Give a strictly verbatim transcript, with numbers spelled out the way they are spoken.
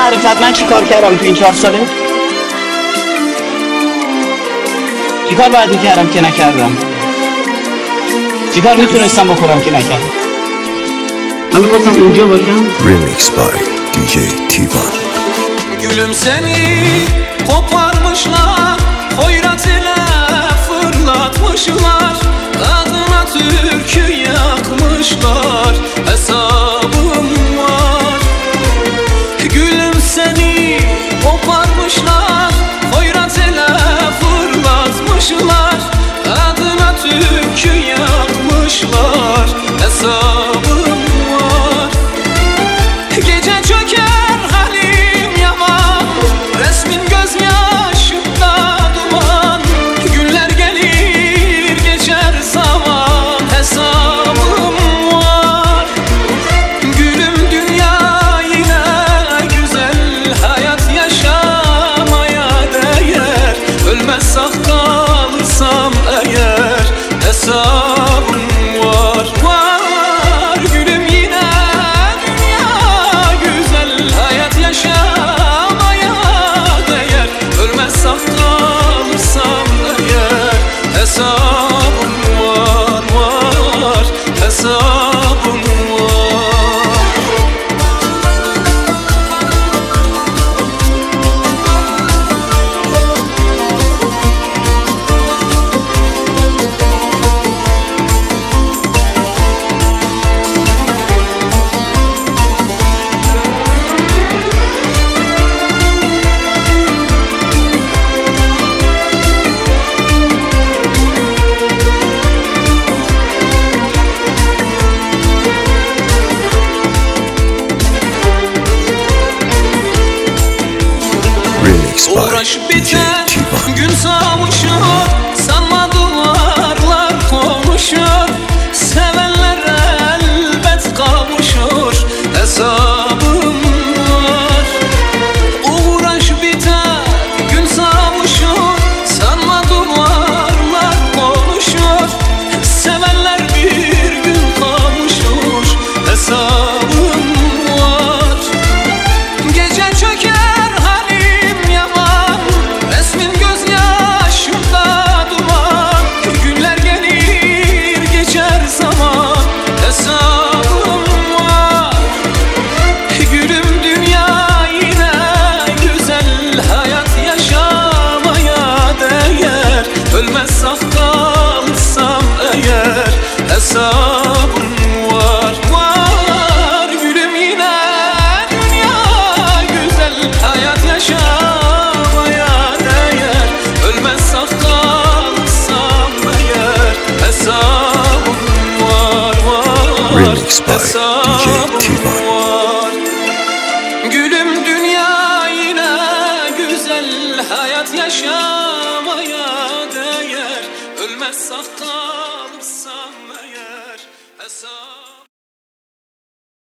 معرفت من چی کار کردم تو این چهار ساله؟ چی کار باید میکردم که نکردم؟ چی کار میتونستم بکنم که نکردم؟ من میخواستم اونجا باشم. Remix by دی جی Tivan. Gülüm seni koparmışlar, hoyrat ile fırlatmışlar, adına türkü yakmışlar, hesabım var. Gülüm seni koparmışlar, hoyrat ile fırlatmışlar, adına türkü yakmışlar, hesabım var. Gece çöker halim yaman, resmin gözyaşımda duman, günler gelir geçer zaman, hesabım var. Gülüm dünya yine güzel, hayat yaşamaya değer, ölmez sağ kalırsam eğer, hesabım var, var. Gülüm yine dünya güzel, hayat yaşamaya değer, ölmez sağ kalırsam eğer, hesabım var, var, hesabım var. Remix by Uğraş دی جی biter, Tivan. gün savuşur, sanma duvarlar konuşur, sevenler elbet kavuşur, hesabım var. Uğraş biter, gün savuşur, sanma duvarlar konuşur, sevenler bir gün kavuşur, hesabım var. Gece çöker halim yaman, resmin gözyaşımda duman, günler gelir geçer zaman, hesabım var. Gülüm dünya yine güzel, hayat yaşamaya değer, ölmez sağ kalırsam eğer, hesabım var, var. Gülüm yine dünya güzel, hayat yaşamaya değer, ölmez sağ kalırsam eğer, hesabım var, var, Remix by دی جی hesabım Tivan. var. Gülüm dünya yine güzel, hayat yaşamaya değer, ölmez sağ kalırsam eğer, hesabım